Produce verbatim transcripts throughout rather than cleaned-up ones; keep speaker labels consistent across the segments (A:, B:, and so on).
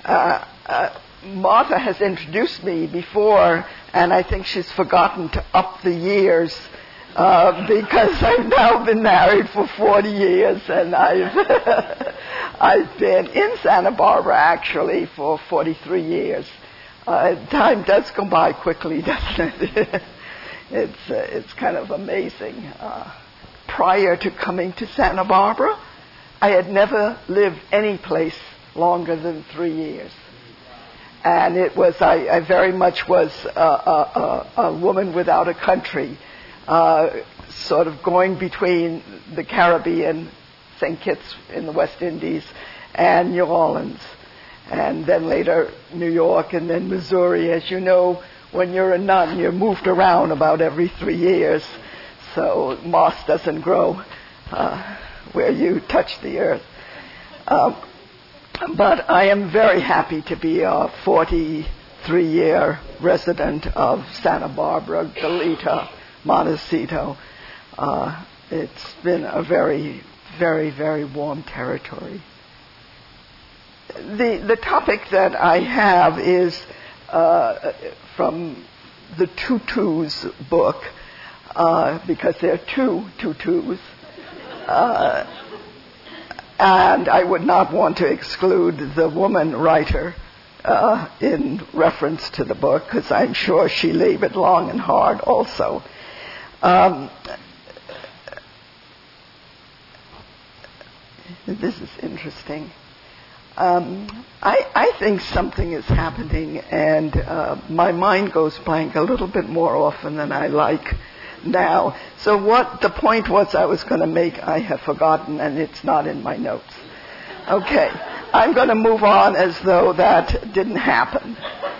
A: uh, uh, Martha has introduced me before, and I think she's forgotten to up the years uh, because I've now been married for forty years, and I've I've been in Santa Barbara actually for forty-three years. Uh, time does go by quickly, doesn't it? it's uh, it's kind of amazing. Uh, prior to coming to Santa Barbara, I had never lived any place longer than three years. And it was, I, I very much was a, a, a, a woman without a country, uh, sort of going between the Caribbean, Saint Kitts in the West Indies, and New Orleans, and then later New York, and then Missouri. As you know, when you're a nun, you're moved around about every three years, so moss doesn't grow uh, where you touch the earth. Um, But I am very happy to be a forty-three-year resident of Santa Barbara, Goleta, Montecito. Uh, it's been a very, very, very warm territory. The the topic that I have is uh, from the Tutus book, uh, because there are two Tutus. Uh, And I would not want to exclude the woman writer uh, in reference to the book, because I'm sure she labored long and hard also. Um, this is interesting. Um, I, I think something is happening, and uh, my mind goes blank a little bit more often than I like now. So what the point was I was going to make, I have forgotten, and it's not in my notes. Okay, I'm going to move on as though that didn't happen.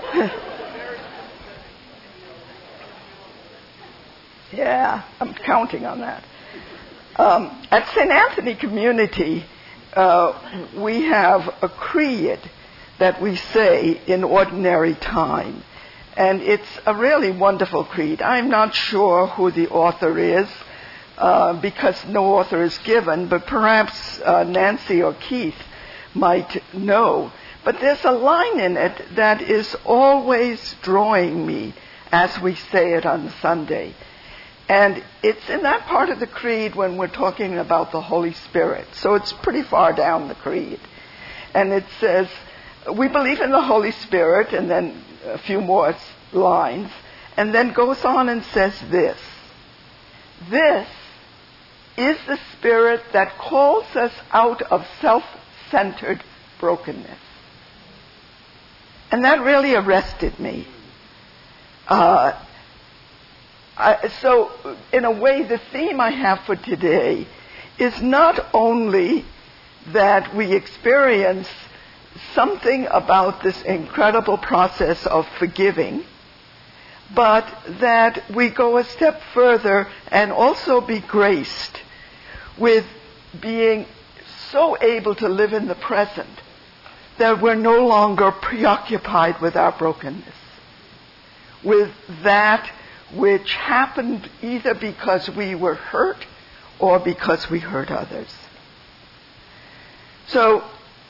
A: Yeah, I'm counting on that. Um, at Saint Anthony Community, uh, we have a creed that we say in ordinary time. And it's a really wonderful creed. I'm not sure who the author is, uh, because no author is given, but perhaps uh, Nancy or Keith might know. But there's a line in it that is always drawing me as we say it on Sunday. And it's in that part of the creed when we're talking about the Holy Spirit. So it's pretty far down the creed. And it says, we believe in the Holy Spirit, and then a few more lines, and then goes on and says this. This is the Spirit that calls us out of self-centered brokenness. And that really arrested me. Uh, I, so, in a way, the theme I have for today is not only that we experience something about this incredible process of forgiving, but that we go a step further and also be graced with being so able to live in the present that we're no longer preoccupied with our brokenness, with that which happened either because we were hurt or because we hurt others. So,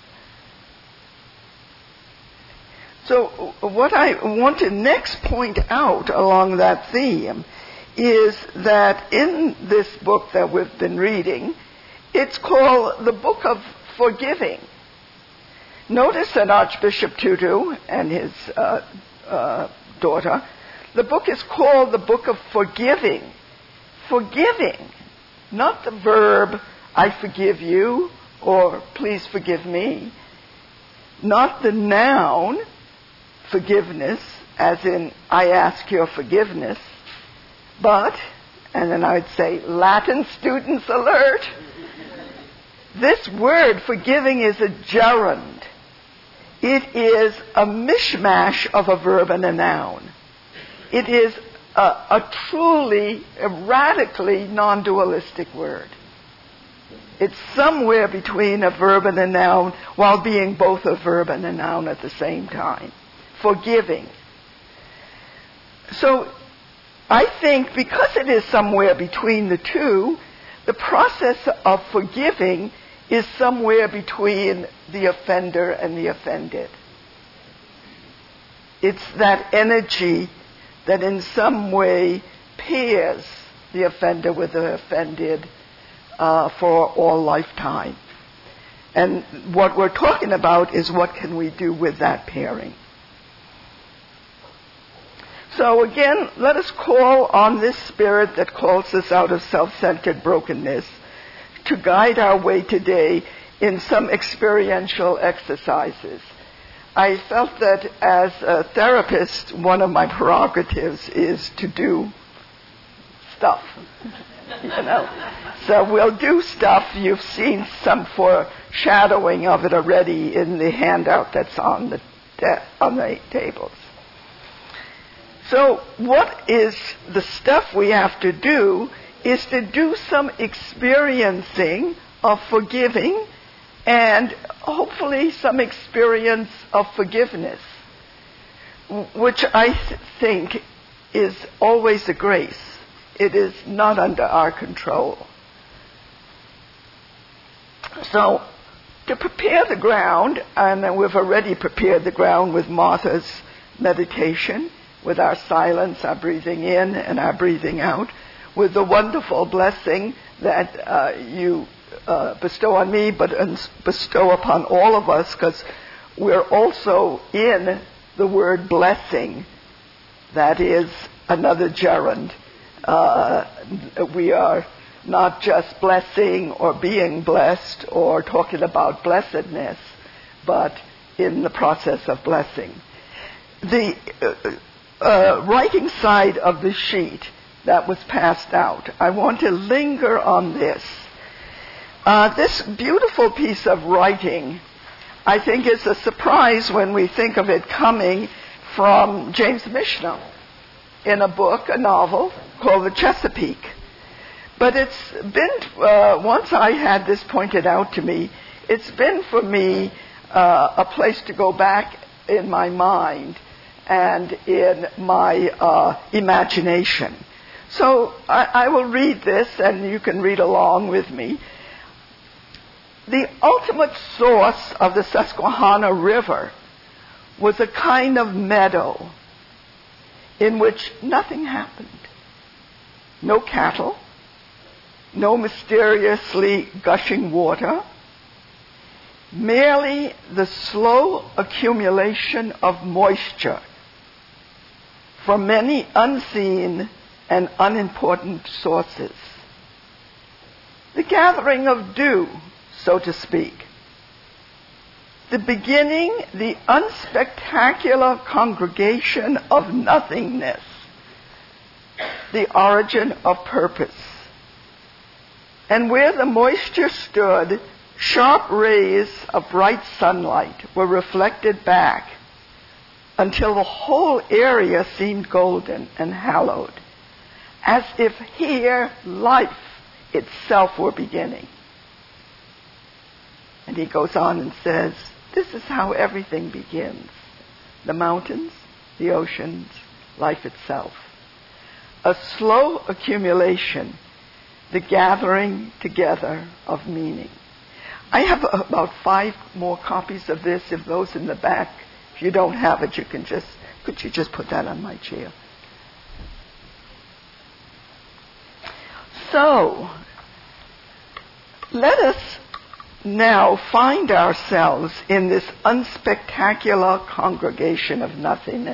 A: So what I want to next point out along that theme is that in this book that we've been reading, it's called the Book of Forgiving. Notice that Archbishop Tutu and his uh, uh, daughter, the book is called the Book of Forgiving. Forgiving, not the verb, I forgive you, or please forgive me. Not the noun, forgiveness, as in, I ask your forgiveness, but, and then I would say, Latin students alert, this word, forgiving, is a gerund. It is a mishmash of a verb and a noun. It is a, a truly, a radically non-dualistic word. It's somewhere between a verb and a noun while being both a verb and a noun at the same time. Forgiving. So I think because it is somewhere between the two, the process of forgiving is somewhere between the offender and the offended. It's that energy that in some way pairs the offender with the offended uh, for all lifetime. And what we're talking about is what can we do with that pairing. So again, let us call on this spirit that calls us out of self-centered brokenness to guide our way today in some experiential exercises. I felt that as a therapist, one of my prerogatives is to do stuff, you know. So we'll do stuff. You've seen some foreshadowing of it already in the handout that's on the de- on the tables. So what is the stuff we have to do is to do some experiencing of forgiving and hopefully some experience of forgiveness, which I th- think is always a grace. It is not under our control. So, to prepare the ground, and we've already prepared the ground with Martha's meditation, with our silence, our breathing in and our breathing out, with the wonderful blessing that uh, you uh, bestow on me, but bestow upon all of us, because we're also in the word blessing. That is another gerund. Uh, we are not just blessing or being blessed or talking about blessedness, but in the process of blessing. The uh, uh, writing side of the sheet that was passed out, I want to linger on this. Uh, this beautiful piece of writing, I think, is a surprise when we think of it coming from James Michener in a book, a novel called The Chesapeake. But it's been, uh, once I had this pointed out to me, it's been for me uh, a place to go back in my mind and in my uh, imagination. So I, I will read this, and you can read along with me. The ultimate source of the Susquehanna River was a kind of meadow in which nothing happened. No cattle, no mysteriously gushing water, merely the slow accumulation of moisture from many unseen and unimportant sources. The gathering of dew, so to speak. The beginning, the unspectacular congregation of nothingness. The origin of purpose. And where the moisture stood, sharp rays of bright sunlight were reflected back until the whole area seemed golden and hallowed, as if here life itself were beginning. And he goes on and says, this is how everything begins. The mountains, the oceans, life itself. A slow accumulation, the gathering together of meaning. I have about five more copies of this. If those in the back, if you don't have it, you can just, could you just put that on my chair? So, let us now find ourselves in this unspectacular congregation of nothingness.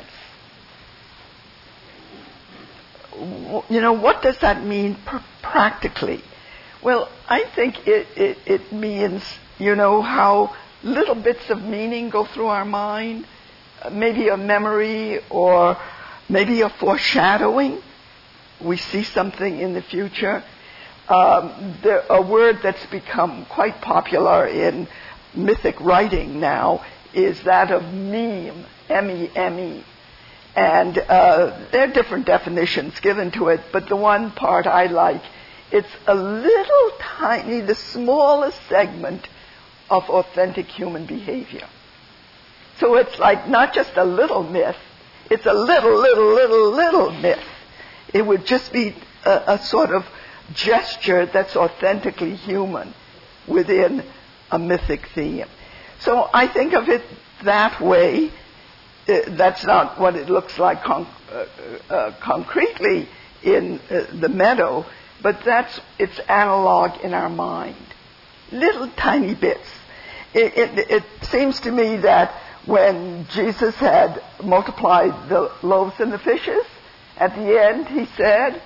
A: You know, what does that mean pr- practically? Well, I think it, it, it means, you know, how little bits of meaning go through our mind, maybe a memory or maybe a foreshadowing. We see something in the future. Um, the, a word that's become quite popular in mythic writing now is that of meme, M E M E. And uh, there are different definitions given to it, but the one part I like, it's a little tiny, the smallest segment of authentic human behavior. So it's like not just a little myth, it's a little, little, little, little myth. It would just be a, a sort of gesture that's authentically human within a mythic theme. So I think of it that way. uh, that's not what it looks like con- uh, uh, concretely in uh, the meadow, but that's its analog in our mind. Little tiny bits. It, it, it seems to me that when Jesus had multiplied the loaves and the fishes, at the end he said,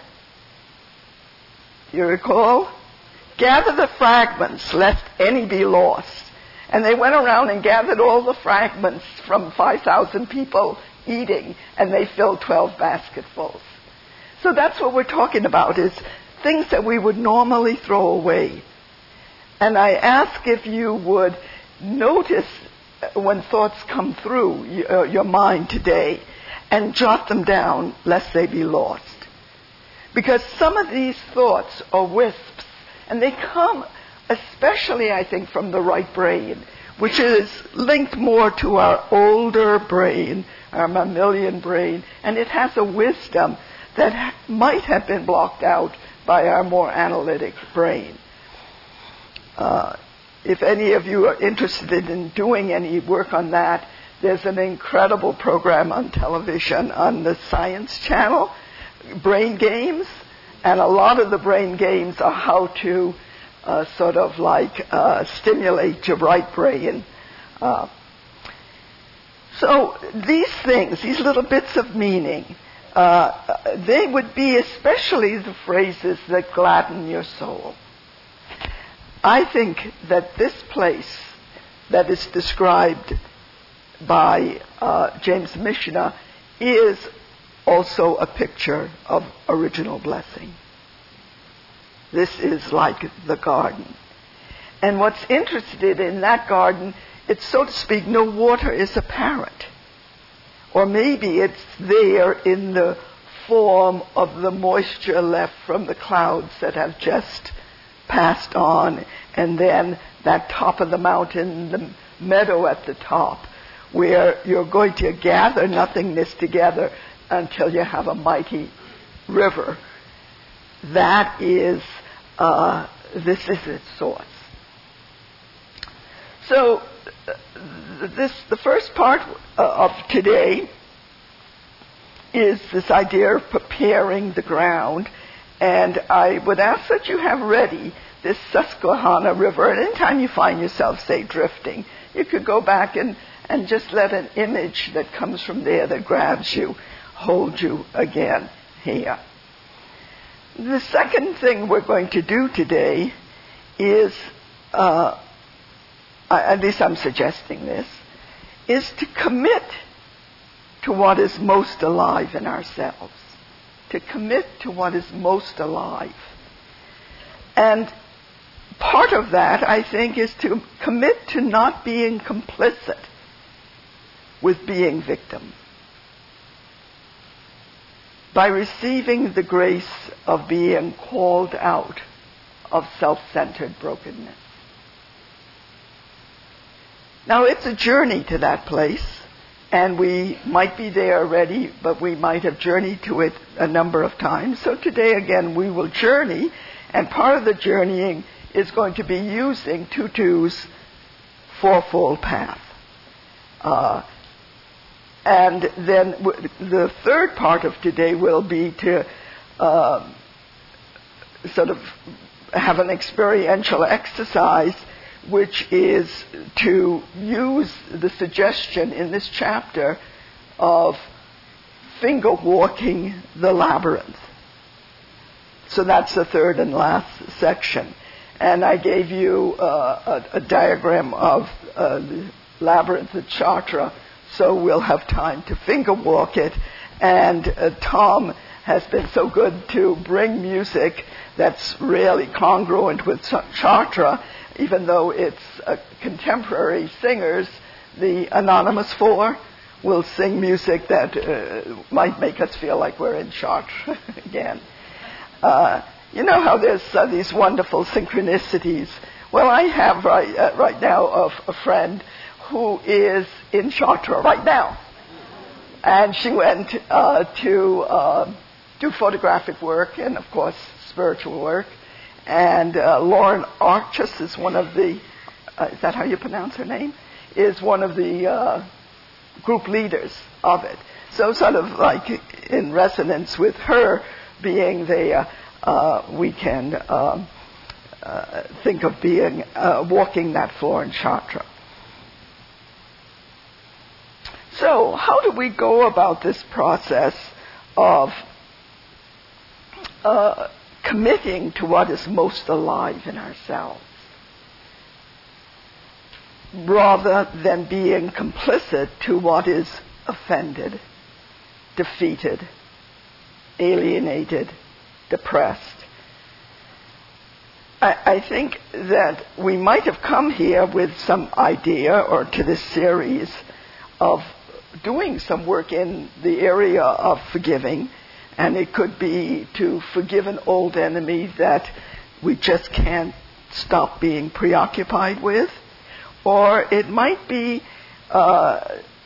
A: you recall? Gather the fragments, lest any be lost. And they went around and gathered all the fragments from five thousand people eating, and they filled twelve basketfuls. So that's what we're talking about, is things that we would normally throw away. And I ask if you would notice when thoughts come through your, your mind today and jot them down lest they be lost. Because some of these thoughts are wisps, and they come especially, I think, from the right brain, which is linked more to our older brain, our mammalian brain, and it has a wisdom that ha- might have been blocked out by our more analytic brain. Uh, if any of you are interested in doing any work on that, there's an incredible program on television on the Science Channel, Brain Games, and a lot of the brain games are how to uh, sort of like uh, stimulate your right brain. Uh, so these things, these little bits of meaning, uh, they would be especially the phrases that gladden your soul. I think that this place that is described by uh, James Michener is also a picture of original blessing. This is like the garden. And what's interested in that garden, it's, so to speak, no water is apparent. Or maybe it's there in the form of the moisture left from the clouds that have just passed on, and then that top of the mountain, the meadow at the top, where you're going to gather nothingness together until you have a mighty river. That is, uh, this is its source. So, this, the first part of today is this idea of preparing the ground. And I would ask that you have ready this Susquehanna River. And anytime you find yourself, say, drifting, you could go back and, and just let an image that comes from there that grabs you hold you again here. The second thing we're going to do today is, uh, at least I'm suggesting this, is to commit to what is most alive in ourselves. To commit to what is most alive. And part of that, I think, is to commit to not being complicit with being victim. By receiving the grace of being called out of self-centered brokenness. Now, it's a journey to that place. And we might be there already, but we might have journeyed to it a number of times. So today, again, we will journey. And part of the journeying is going to be using Tutu's fourfold path. Uh, and then w- the third part of today will be to uh, sort of have an experiential exercise, which is to use the suggestion in this chapter of finger walking the labyrinth. So that's the third and last section. And I gave you uh, a, a diagram of uh, the labyrinth at Chartres, so we'll have time to finger walk it. And uh, Tom has been so good to bring music that's really congruent with Chartres, even though it's uh, contemporary singers. The Anonymous Four will sing music that uh, might make us feel like we're in Chartres again. Uh, you know how there's uh, these wonderful synchronicities. Well, I have right, uh, right now a, a friend who is in Chartres right now. And she went uh, to uh, do photographic work and, of course, spiritual work. And uh, Lauren Archus is one of the, uh, is that how you pronounce her name? Is one of the uh, group leaders of it. So sort of like in resonance with her being there, uh, we can um, uh, think of being uh, walking that floor in Chartres. So how do we go about this process of uh, committing to what is most alive in ourselves, rather than being complicit to what is offended, defeated, alienated, depressed? I, I think that we might have come here with some idea, or to this series, of doing some work in the area of forgiving, and it could be to forgive an old enemy that we just can't stop being preoccupied with, or it might be uh,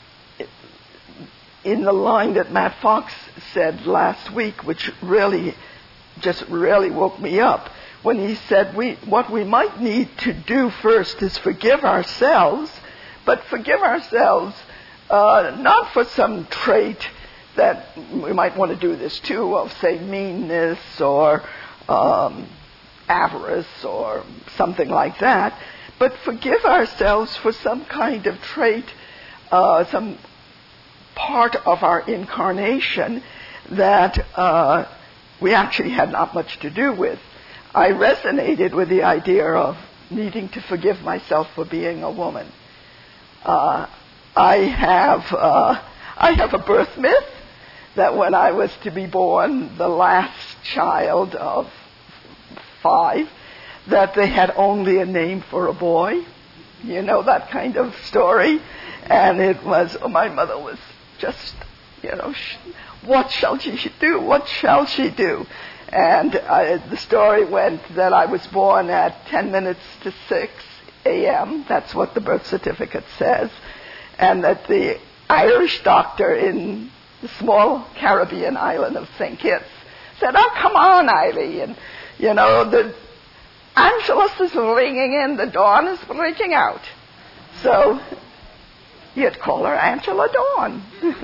A: in the line that Matt Fox said last week, which really just really woke me up, when he said we what we might need to do first is forgive ourselves, but forgive ourselves Uh, not for some trait that we might want to do this too, of, say, meanness or um, avarice or something like that, but forgive ourselves for some kind of trait, uh, some part of our incarnation that uh, we actually had not much to do with. I resonated with the idea of needing to forgive myself for being a woman. Uh, I have uh, I have a birth myth that when I was to be born, the last child of five, that they had only a name for a boy. You know that kind of story? And it was, oh, my mother was just, you know, sh- what shall she do? What shall she do? And uh, the story went that I was born at ten minutes to six a.m. That's what the birth certificate says. And that the Irish doctor in the small Caribbean island of Saint Kitts said, oh, come on, Eileen. And, you know, the Angelus is ringing in, the dawn is breaking out. So you'd call her Angela Dawn.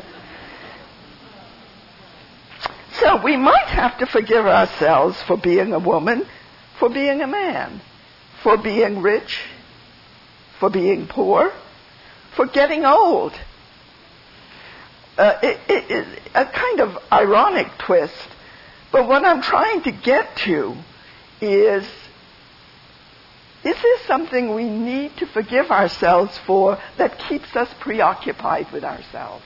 A: So we might have to forgive ourselves for being a woman, for being a man, for being rich, for being poor, for getting old. Uh, it, it, it, a kind of ironic twist, but what I'm trying to get to is, is there something we need to forgive ourselves for that keeps us preoccupied with ourselves?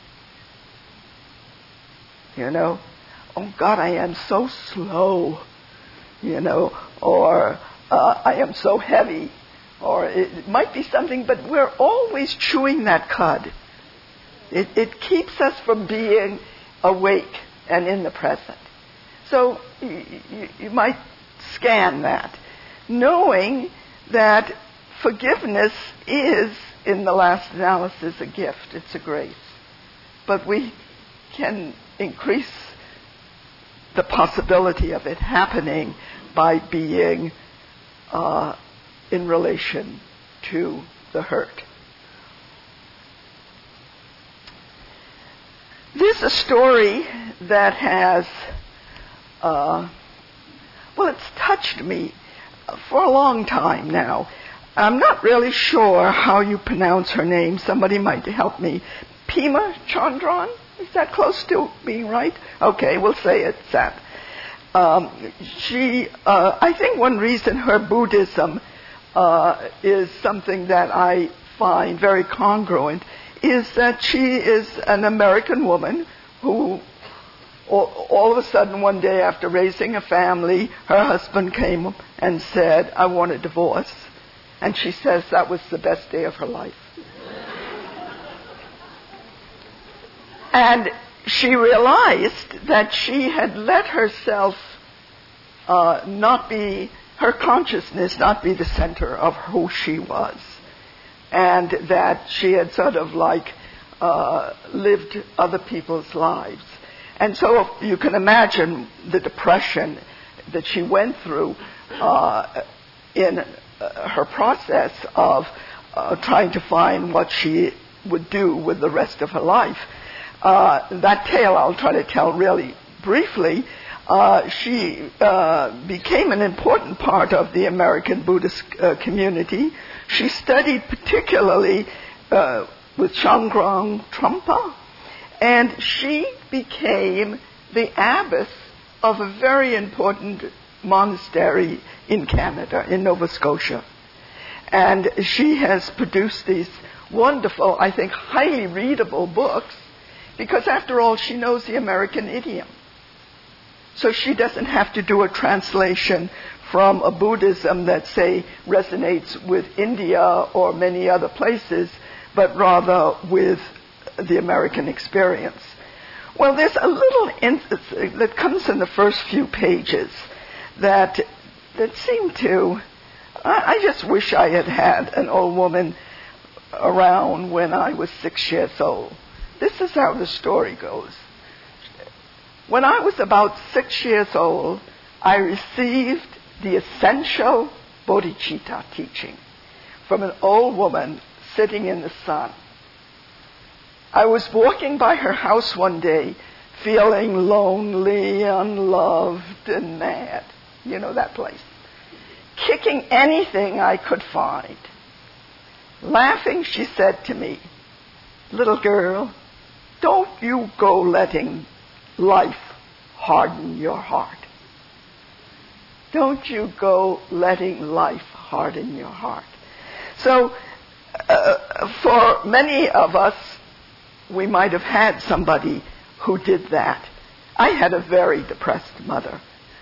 A: You know, oh God, I am so slow, you know, or uh, I am so heavy. Or it might be something, but we're always chewing that cud. It, it keeps us from being awake and in the present. So you, you, you might scan that, knowing that forgiveness is, in the last analysis, a gift. It's a grace. But we can increase the possibility of it happening by being uh, in relation to the hurt. There's a story that has, uh, well, it's touched me for a long time now. I'm not really sure how you pronounce her name. Somebody might help me. Pema Chödrön? Is that close to being right? Okay, we'll say it's that. Um, she, uh, I think one reason her Buddhism Uh, is something that I find very congruent, is that she is an American woman who all, all of a sudden one day after raising a family, her husband came and said, I want a divorce. And she says that was the best day of her life. And she realized that she had let herself uh, not be her consciousness not be the center of who she was, and that she had sort of like uh, lived other people's lives. And so you can imagine the depression that she went through uh, in uh, her process of uh, trying to find what she would do with the rest of her life. Uh, that tale I'll try to tell really briefly. Uh, she uh, became an important part of the American Buddhist uh, community. She studied particularly uh, with Shangrong Trungpa, and she became the abbess of a very important monastery in Canada, in Nova Scotia. And she has produced these wonderful, I think, highly readable books, because after all, she knows the American idiom. So she doesn't have to do a translation from a Buddhism that, say, resonates with India or many other places, but rather with the American experience. Well, there's a little instance that comes in the first few pages that that seemed to, I, I just wish I had had an old woman around when I was six years old. This is how the story goes. When I was about six years old, I received the essential bodhicitta teaching from an old woman sitting in the sun. I was walking by her house one day, feeling lonely, unloved, and mad. You know that place. Kicking anything I could find. Laughing, she said to me, "Little girl, don't you go letting life harden your heart. Don't you go letting life harden your heart." So, uh, for many of us, we might have had somebody who did that. I had a very depressed mother.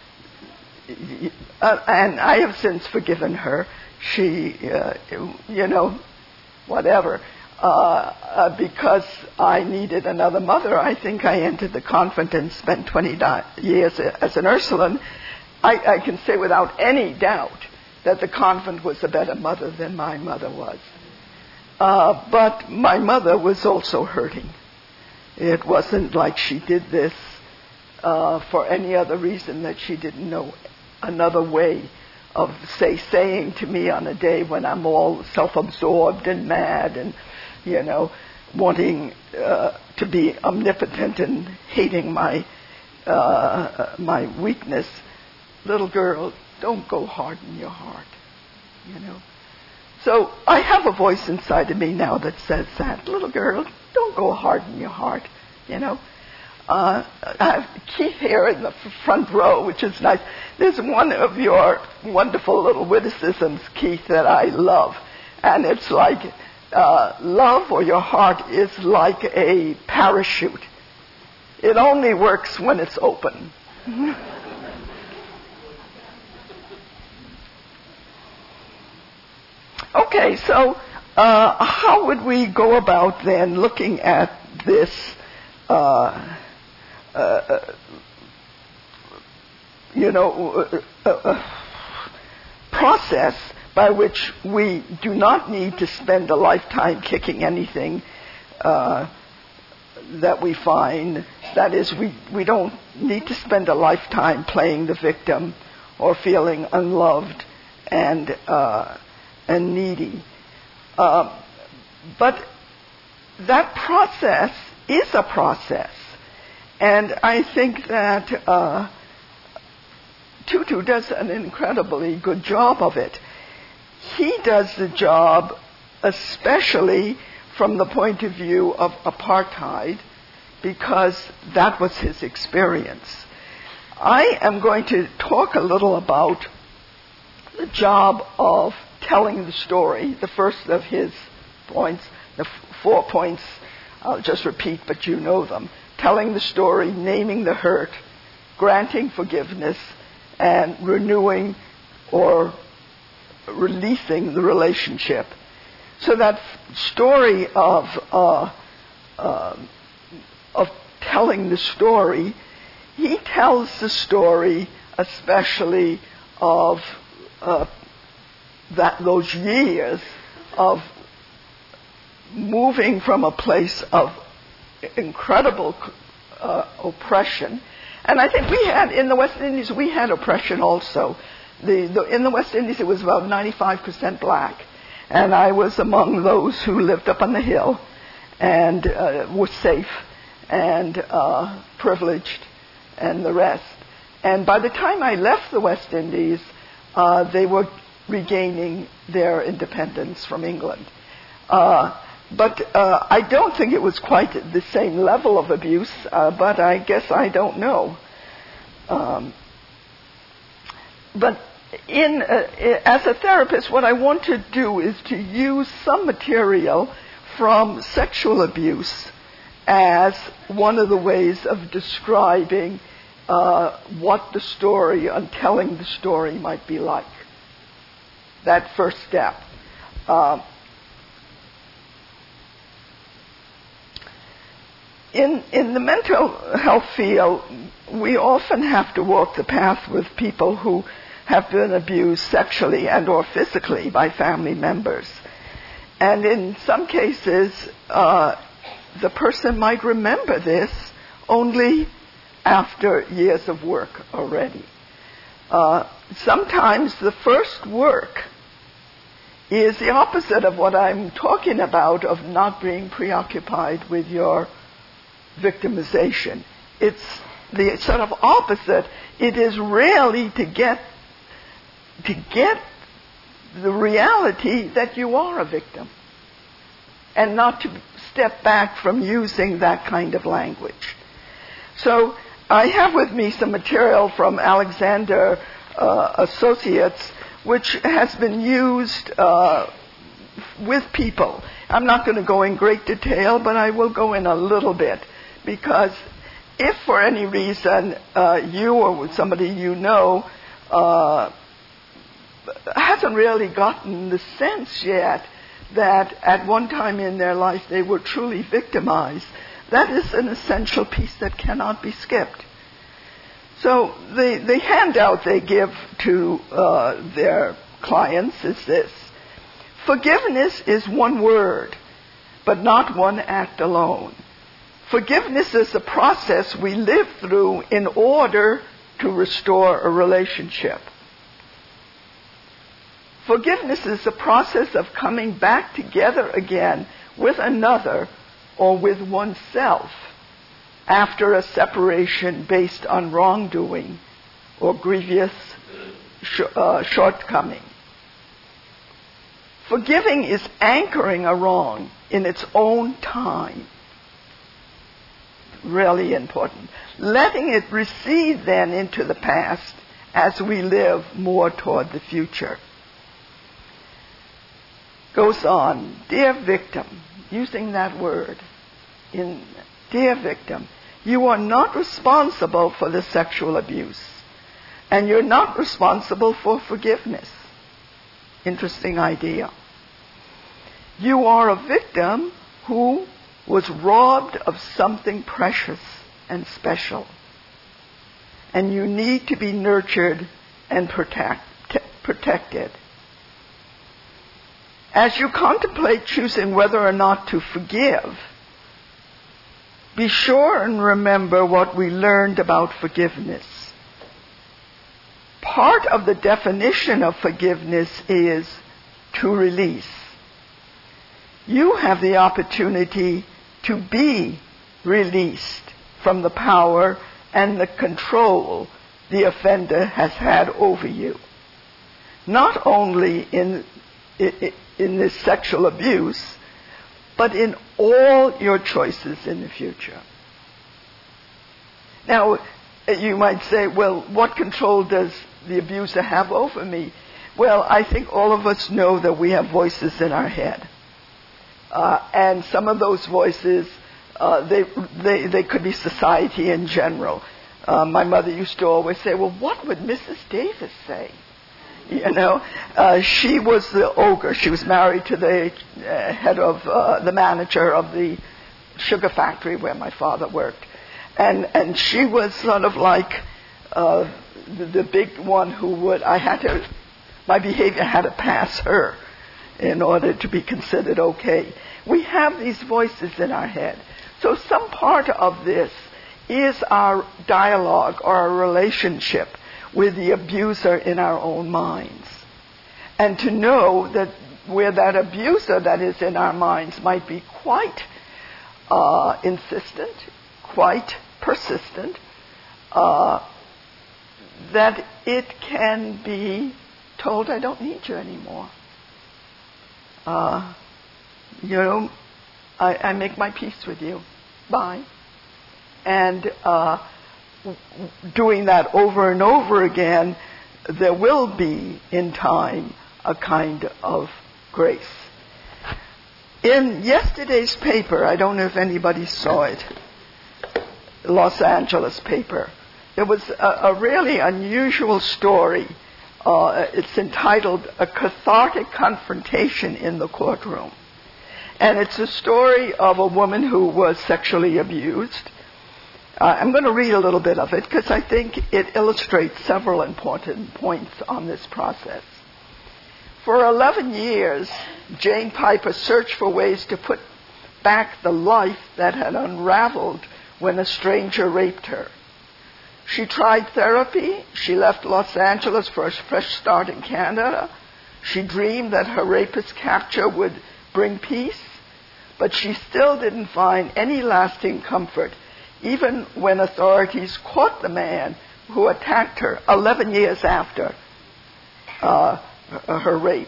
A: Uh, and I have since forgiven her. She, uh, you know, whatever. Uh, uh, because I needed another mother, I think I entered the convent and spent twenty years as an Ursuline. I, I can say without any doubt that the convent was a better mother than my mother was. Uh, but my mother was also hurting. It wasn't like she did this uh, for any other reason that she didn't know another way of, say, saying to me on a day when I'm all self-absorbed and mad and, you know, wanting uh, to be omnipotent and hating my uh, my weakness, "Little girl, don't go harden your heart," you know. So I have a voice inside of me now that says that, "Little girl, don't go harden your heart," you know. Uh, I have Keith here in the front row, which is nice. There's one of your wonderful little witticisms, Keith, that I love. And it's like, uh, love or your heart is like a parachute. It only works when it's open. Okay, so uh, how would we go about then looking at this uh, uh, you know, uh, uh, process by which we do not need to spend a lifetime kicking anything uh, that we find. That is, we, we don't need to spend a lifetime playing the victim or feeling unloved and uh, and needy. Uh, but that process is a process. And I think that uh, Tutu does an incredibly good job of it. He does the job especially from the point of view of apartheid, because that was his experience. I am going to talk a little about the job of telling the story, the first of his points, the f- four points, I'll just repeat, but you know them. Telling the story, naming the hurt, granting forgiveness, and renewing or releasing the relationship. So that f- story of uh, uh, of telling the story, he tells the story especially of uh, that those years of moving from a place of incredible uh, oppression. And I think we had, in the West Indies, we had oppression also. The, the, in the West Indies, it was about ninety-five percent black. And I was among those who lived up on the hill. and uh, was safe and uh, privileged and the rest. And by the time I left the West Indies, uh, they were regaining their independence from England. Uh, but uh, I don't think it was quite the same level of abuse, uh, but I guess I don't know. Um, but in uh, as a therapist, what I want to do is to use some material from sexual abuse as one of the ways of describing uh, what the story, and telling the story, might be like. That first step. Uh, in in the mental health field, we often have to walk the path with people who have been abused sexually and or physically by family members. And in some cases, uh, the person might remember this only after years of work already. Uh, sometimes the first work is the opposite of what I'm talking about, of not being preoccupied with your victimization. It's the sort of opposite. It is really to get to get the reality that you are a victim, and not to step back from using that kind of language. So I have with me some material from Alexander uh, Associates, which has been used uh, with people. I'm not going to go in great detail, but I will go in a little bit, because if for any reason uh, you or somebody you know uh, hasn't really gotten the sense yet that at one time in their life they were truly victimized, that is an essential piece that cannot be skipped. So the, the handout they give to uh, their clients is this: forgiveness is one word, but not one act alone. Forgiveness is a process we live through in order to restore a relationship. Forgiveness is a process of coming back together again with another or with oneself after a separation based on wrongdoing or grievous sh- uh, shortcoming. Forgiving is anchoring a wrong in its own time. Really important. Letting it recede then into the past as we live more toward the future. Goes on, dear victim, using that word, in dear victim, you are not responsible for the sexual abuse, and you're not responsible for forgiveness. Interesting idea. You are a victim who was robbed of something precious and special, and you need to be nurtured and protect, t- protected. As you contemplate choosing whether or not to forgive, be sure and remember what we learned about forgiveness. Part of the definition of forgiveness is to release. You have the opportunity to be released from the power and the control the offender has had over you. Not only in, in this sexual abuse, but in all your choices in the future. Now, you might say, well, what control does the abuser have over me? Well, I think all of us know that we have voices in our head. Uh, and some of those voices, uh, they, they, they could be society in general. Uh, my mother used to always say, well, what would Missus Davis say? You know, uh, she was the ogre. She was married to the uh, head of, uh, the manager of the sugar factory where my father worked. And, and she was sort of like uh, the, the big one who would, I had to, my behavior had to pass her in order to be considered okay. We have these voices in our head. So some part of this is our dialogue or our relationship with the abuser in our own minds. And to know that where that abuser that is in our minds might be quite uh, insistent, quite persistent, uh, that it can be told, I don't need you anymore. Uh, you know, I, I make my peace with you. Bye. And uh, doing that over and over again, there will be in time a kind of grace. In yesterday's paper, I don't know if anybody saw it, Los Angeles paper, there was a, a really unusual story. Uh, it's entitled A Cathartic Confrontation in the Courtroom. And it's a story of a woman who was sexually abused. Uh, I'm going to read a little bit of it because I think it illustrates several important points on this process. For eleven years, Jane Piper searched for ways to put back the life that had unraveled when a stranger raped her. She tried therapy. She left Los Angeles for a fresh start in Canada. She dreamed that her rapist's capture would bring peace, but she still didn't find any lasting comfort, even when authorities caught the man who attacked her eleven years after uh, her rape.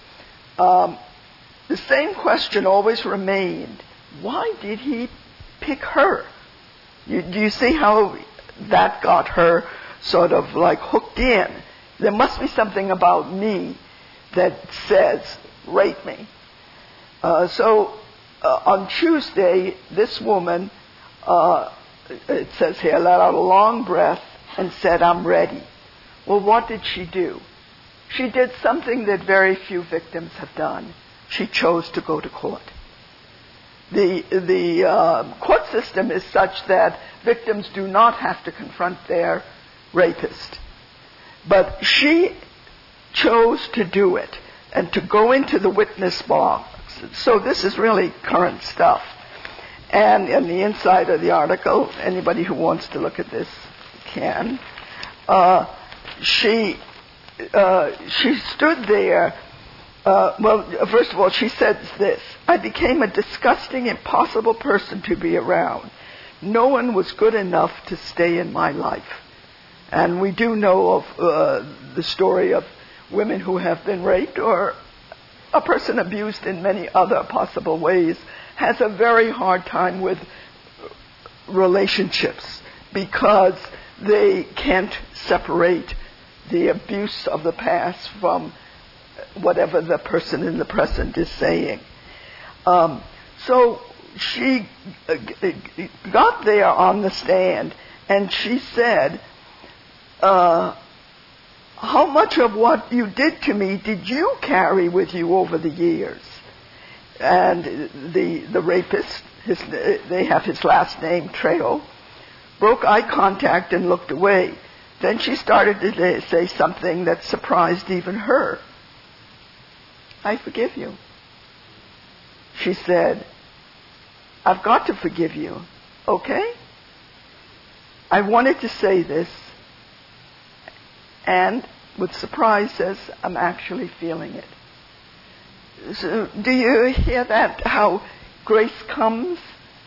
A: Um, the same question always remained: why did he pick her? You, do you see how that got her sort of like hooked in? There must be something about me that says, rape me. Uh, so uh, on Tuesday, this woman, uh, it says here, let out a long breath and said, I'm ready. Well, what did she do? She did something that very few victims have done. She chose to go to court. The, the uh, court system is such that victims do not have to confront their rapist. But she chose to do it and to go into the witness box. So this is really current stuff. And in the inside of the article, anybody who wants to look at this can. Uh, she uh, she stood there. Uh, well, first of all, she says this: I became a disgusting, impossible person to be around. No one was good enough to stay in my life. And we do know of uh, the story of women who have been raped, or a person abused in many other possible ways has a very hard time with relationships because they can't separate the abuse of the past from whatever the person in the present is saying. Um, so she got there on the stand and she said, uh, how much of what you did to me did you carry with you over the years? And the the rapist, his, they have his last name, Trejo, broke eye contact and looked away. Then she started to say something that surprised even her. I forgive you. She said, I've got to forgive you, okay? I wanted to say this, and with surprise says, I'm actually feeling it. So, do you hear that, how grace comes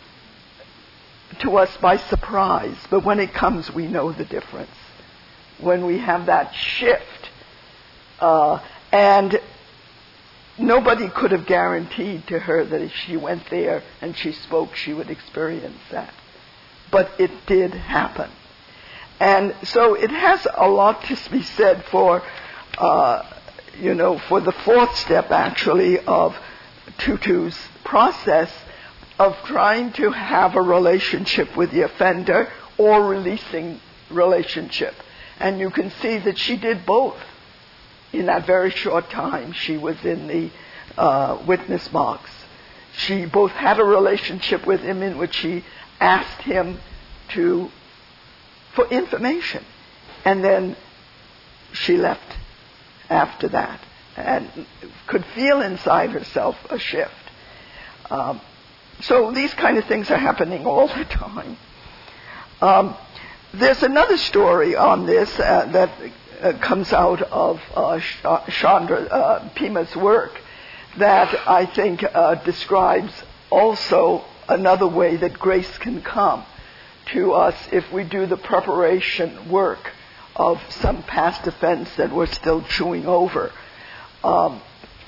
A: to us by surprise, but when it comes, we know the difference. When we have that shift, uh, and nobody could have guaranteed to her that if she went there and she spoke, she would experience that. But it did happen. And so it has a lot to be said for, uh, you know, for the fourth step, actually, of Tutu's process of trying to have a relationship with the offender or releasing relationship. And you can see that she did both. In that very short time she was in the uh, witness box. She both had a relationship with him in which she asked him to for information, and then she left after that and could feel inside herself a shift. Um, so these kind of things are happening all the time. Um, there's another story on this uh, that uh, comes out of uh, Chandra uh, Pima's work that I think uh, describes also another way that grace can come to us if we do the preparation work of some past offense that we're still chewing over. Um,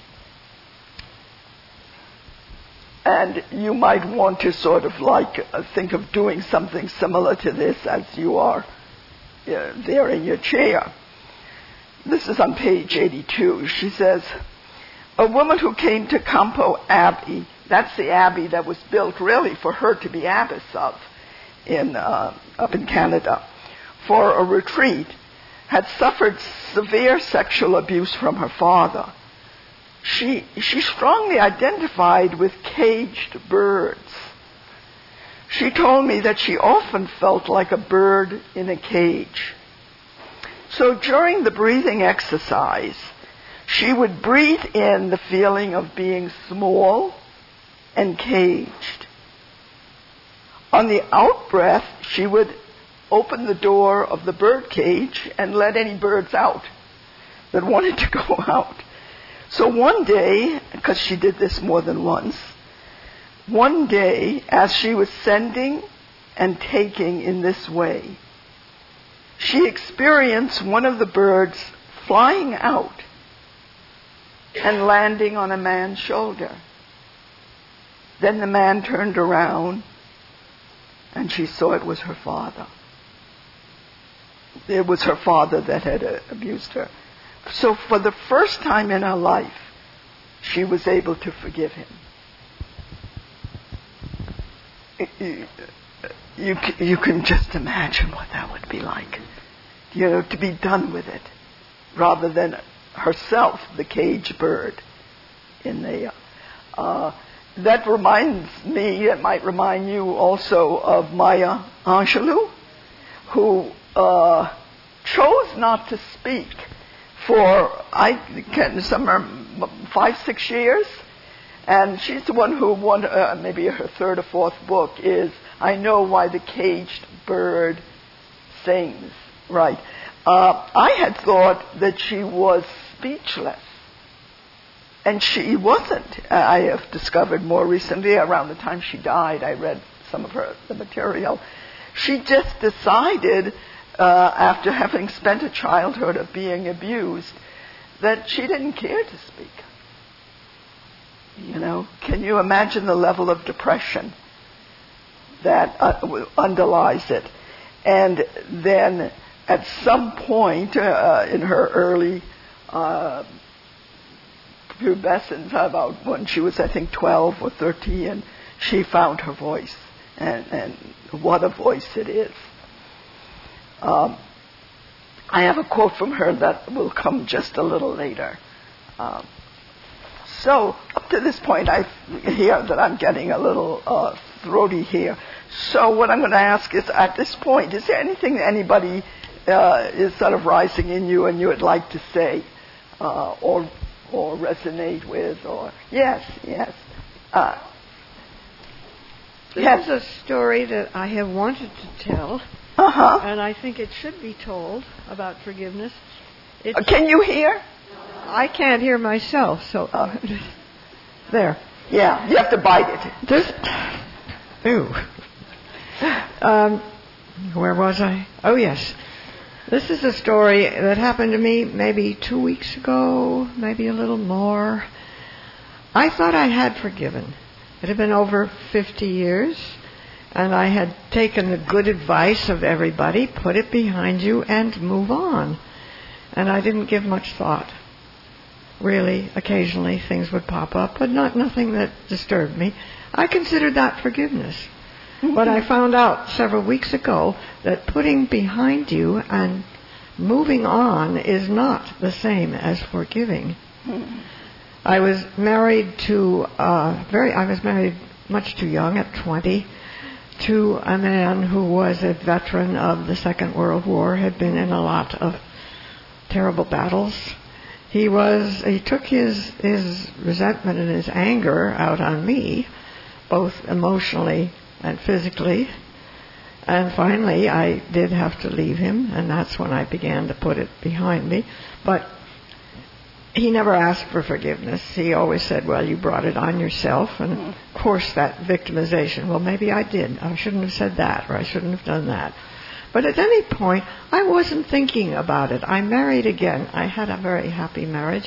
A: and you might want to sort of like uh, think of doing something similar to this as you are uh, there in your chair. This is on page eighty-two. She says, a woman who came to Campo Abbey, that's the abbey that was built really for her to be abbess of in uh, up in Canada, for a retreat, had suffered severe sexual abuse from her father. She, she strongly identified with caged birds. She told me that she often felt like a bird in a cage. So during the breathing exercise, she would breathe in the feeling of being small and caged. On the out-breath, she would open the door of the bird cage and let any birds out that wanted to go out. So one day, because she did this more than once, one day, as she was sending and taking in this way, she experienced one of the birds flying out and landing on a man's shoulder. Then the man turned around and she saw it was her father. It was her father that had uh, abused her. So for the first time in her life, she was able to forgive him. You, you, you can just imagine what that would be like. You know, to be done with it, rather than herself, the cage bird, in the. Uh, that reminds me, it might remind you also of Maya Angelou, who uh, chose not to speak for I can some five, six years, and she's the one who won uh, maybe her third or fourth book is I Know Why the Caged Bird Sings. Right. Uh, I had thought that she was speechless. And she wasn't. I have discovered more recently, around the time she died, I read some of her the material. She just decided, uh, after having spent a childhood of being abused, that she didn't care to speak. You know, can you imagine the level of depression that uh, underlies it? And then at some point uh, in her early uh, pubescence, about when she was, I think, twelve or thirteen, she found her voice. And, and what a voice it is. Um, I have a quote from her that will come just a little later. Um, so, up to this point, I hear that I'm getting a little uh, throaty here. So what I'm going to ask is, at this point, is there anything that anybody uh, is sort of rising in you and you would like to say uh, or or resonate with? Or yes, yes. Uh,
B: this
A: yes.
B: is a story that I have wanted to tell,
A: uh-huh.
B: and I think it should be told about forgiveness.
A: Uh, can you hear?
B: I can't hear myself, so uh, there.
A: Yeah, you have to bite it.
B: This. Ooh. Um, where was I? Oh, yes. This is a story that happened to me maybe two weeks ago, maybe a little more. I thought I had forgiven. It had been over fifty years, and I had taken the good advice of everybody, put it behind you, and move on. And I didn't give much thought. Really, occasionally things would pop up, but not nothing that disturbed me. I considered that forgiveness. But I found out several weeks ago that putting behind you and moving on is not the same as forgiving. I was married to uh, very. I was married much too young, at twenty, to a man who was a veteran of the Second World War, had been in a lot of terrible battles. He was. He took his his resentment and his anger out on me, both emotionally and physically. And finally, I did have to leave him, and that's when I began to put it behind me. But he never asked for forgiveness. He always said, well, you brought it on yourself. And, mm. of course, that victimization. Well, maybe I did. I shouldn't have said that, or I shouldn't have done that. But at any point, I wasn't thinking about it. I married again. I had a very happy marriage.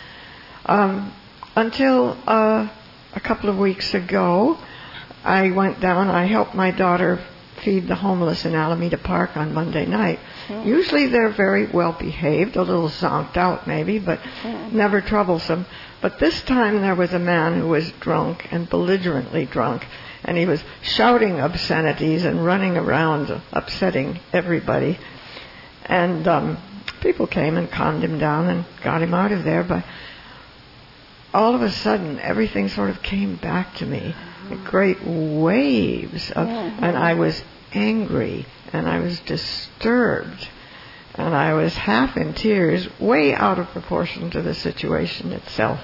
B: Um, until uh, a couple of weeks ago, I went down. I helped my daughter feed the homeless in Alameda Park on Monday night. Mm. Usually they're very well behaved, a little zonked out maybe, but mm. never troublesome. But this time there was a man who was drunk and belligerently drunk, and he was shouting obscenities and running around upsetting everybody. And um, people came and calmed him down and got him out of there. But all of a sudden, everything sort of came back to me. Great waves of, mm-hmm. and I was angry, and I was disturbed, and I was half in tears, way out of proportion to the situation itself.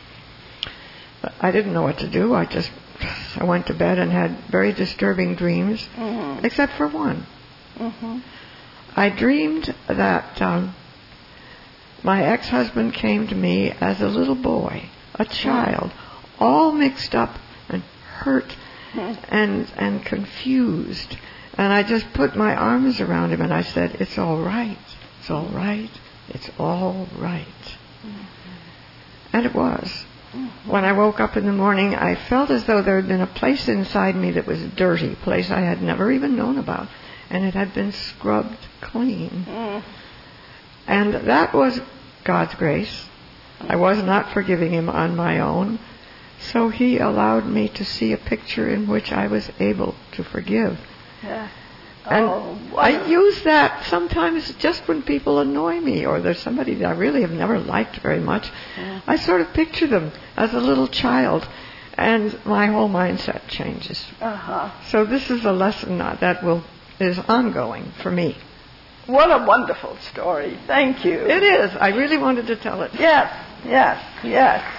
B: But I didn't know what to do. I just, I went to bed and had very disturbing dreams, mm-hmm. except for one. Mm-hmm. I dreamed that um, my ex-husband came to me as a little boy, a child, all mixed up and hurt and and confused. And I just put my arms around him and I said, it's all right, it's all right, it's all right. Mm-hmm. And it was. Mm-hmm. When I woke up in the morning, I felt as though there had been a place inside me that was dirty, a place I had never even known about, and it had been scrubbed clean. Mm. And that was God's grace. I was not forgiving him on my own. So he allowed me to see a picture in which I was able to forgive. Yeah. And oh, wow. I use that sometimes just when people annoy me or there's somebody that I really have never liked very much. Yeah. I sort of picture them as a little child, and my whole mindset changes. Uh-huh. So this is a lesson that will is ongoing for me.
A: What a wonderful story. Thank you.
B: It is. I really wanted to tell it.
A: Yes, yes, yes.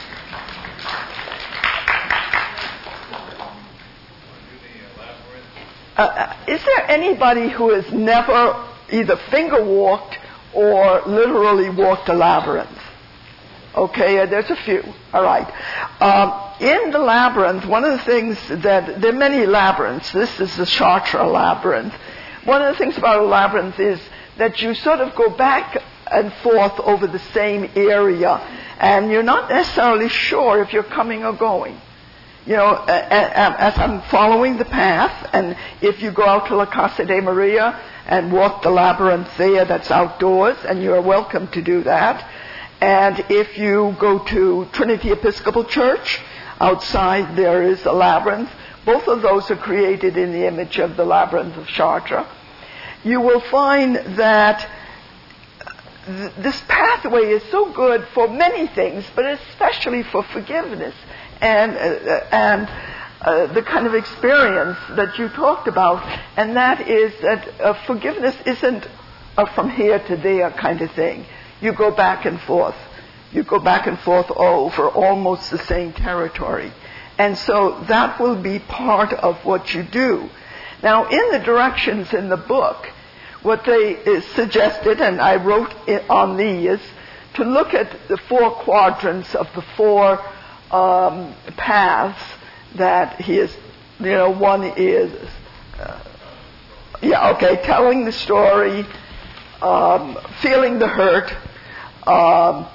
A: Uh, is there anybody who has never either finger walked or literally walked a labyrinth? Okay, uh, there's a few. All right. Um, in the labyrinth, one of the things that, there are many labyrinths. This is the Chartres labyrinth. One of the things about a labyrinth is that you sort of go back and forth over the same area, and you're not necessarily sure if you're coming or going. You know, as I'm following the path, and if you go out to La Casa de Maria and walk the labyrinth there, that's outdoors, and you're welcome to do that. And if you go to Trinity Episcopal Church, outside there is a labyrinth. Both of those are created in the image of the labyrinth of Chartres. You will find that th- this pathway is so good for many things, but especially for forgiveness. And uh, and uh, the kind of experience that you talked about, and that is that uh, forgiveness isn't a from here to there kind of thing. You go back and forth. You go back and forth over almost the same territory. And so that will be part of what you do. Now, in the directions in the book, what they uh, suggested, and I wrote it on these, to look at the four quadrants of the four Um, paths that he is, you know, one is, uh, yeah, okay, telling the story, um, feeling the hurt, um,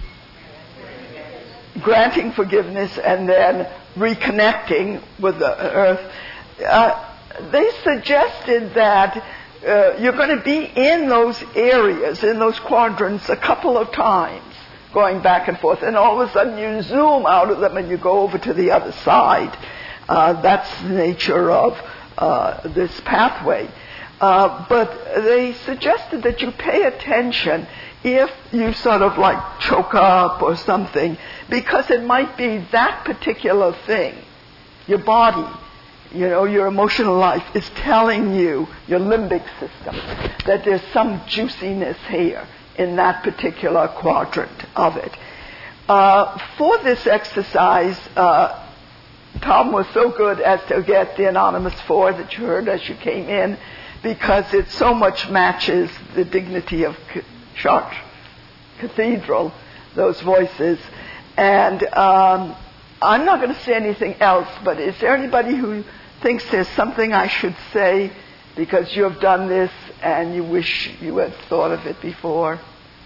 A: granting forgiveness, and then reconnecting with the earth. Uh, they suggested that uh, you're going to be in those areas, in those quadrants, a couple of times, going back and forth, and all of a sudden you zoom out of them and you go over to the other side. Uh, that's the nature of uh, this pathway. Uh, but they suggested that you pay attention if you sort of like choke up or something, because it might be that particular thing. Your body, you know, your emotional life is telling you, your limbic system, that there's some juiciness here in that particular quadrant of it. Uh, for this exercise, uh, Tom was so good as to get the Anonymous Four that you heard as you came in, because it so much matches the dignity of Chartres Cathedral those voices. And um, I'm not going to say anything else, but is there anybody who thinks there's something I should say because you have done this and you wish you had thought of it before?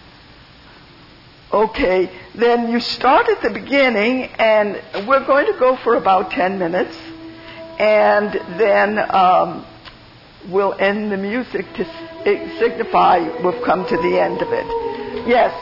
A: Okay, then you start at the beginning, and we're going to go for about ten minutes, and then um, we'll end the music to s- signify we've come to the end of it. Yes?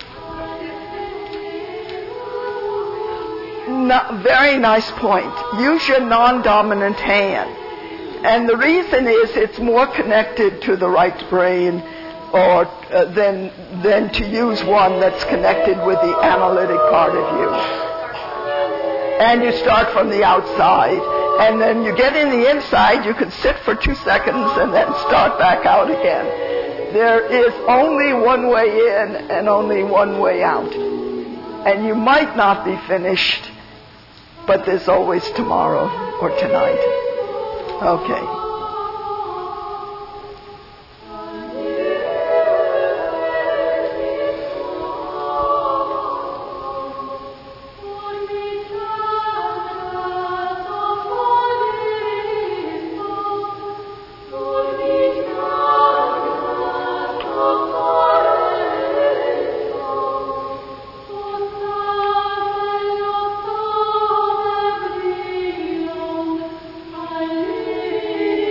A: No, very nice point. Use your non-dominant hand. And the reason is it's more connected to the right brain or uh, than, than to use one that's connected with the analytic part of you. And you start from the outside. And then you get in the inside, you can sit for two seconds and then start back out again. There is only one way in and only one way out. And you might not be finished, but there's always tomorrow or tonight. Okay.
C: Alleluia.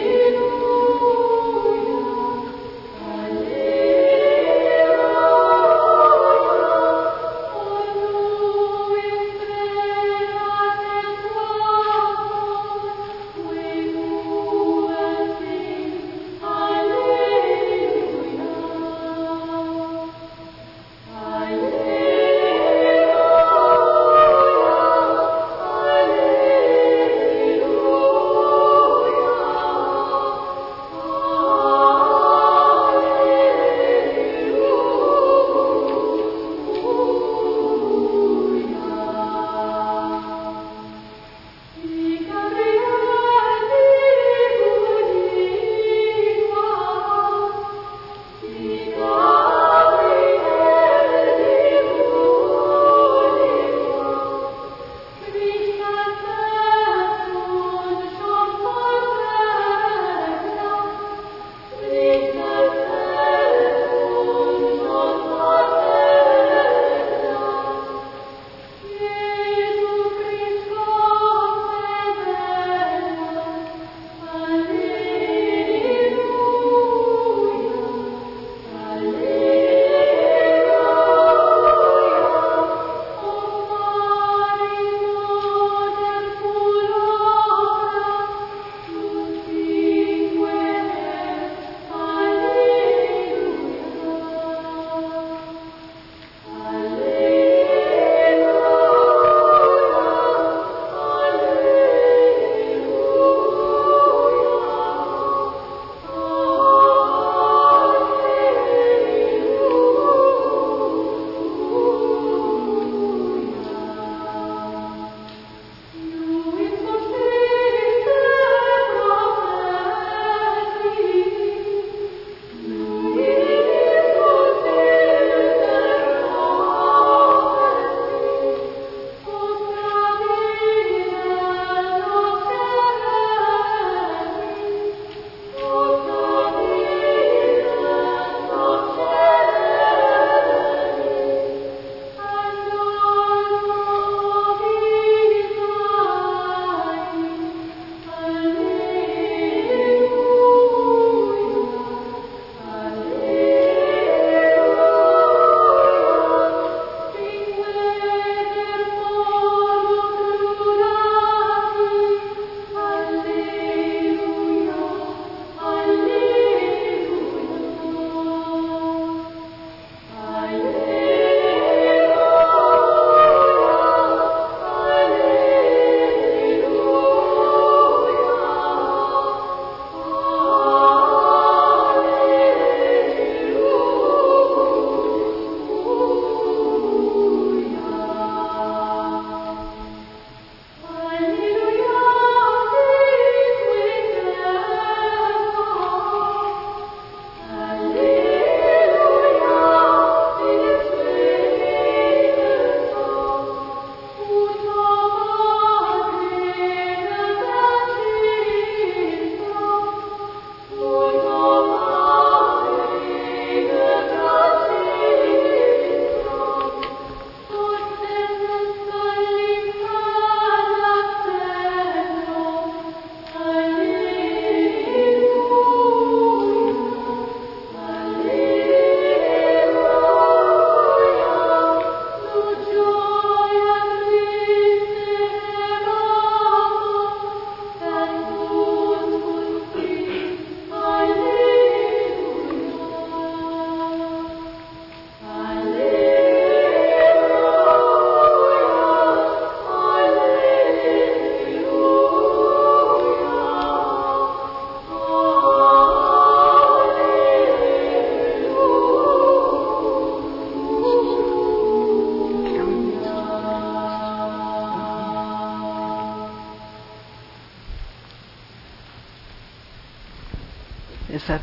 A: Is that...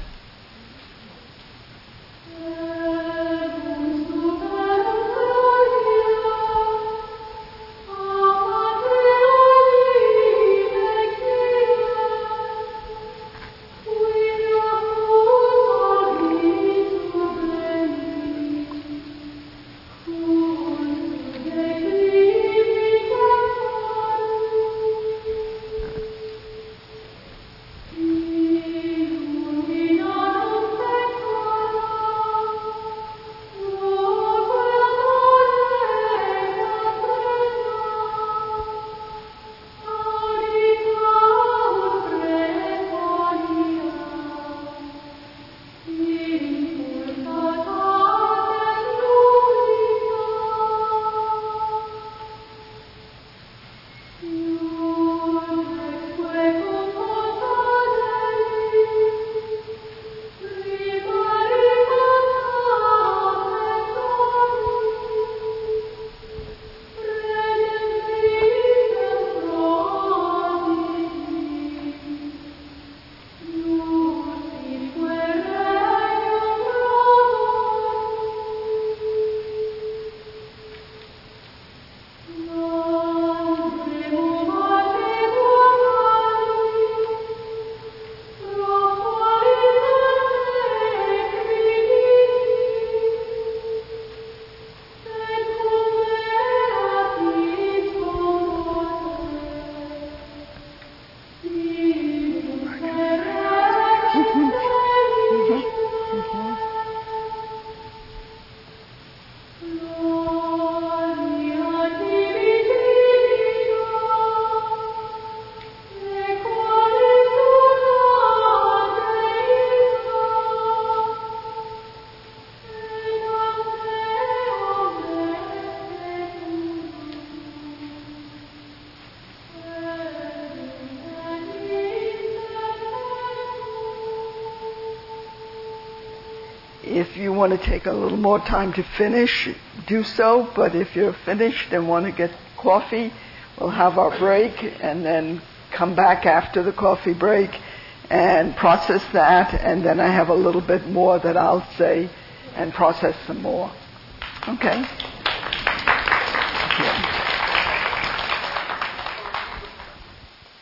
A: If you want to take a little more time to finish, do so. But if you're finished and want to get coffee, we'll have our break and then come back after the coffee break and process that. And then I have a little bit more that I'll say and process some more. Okay?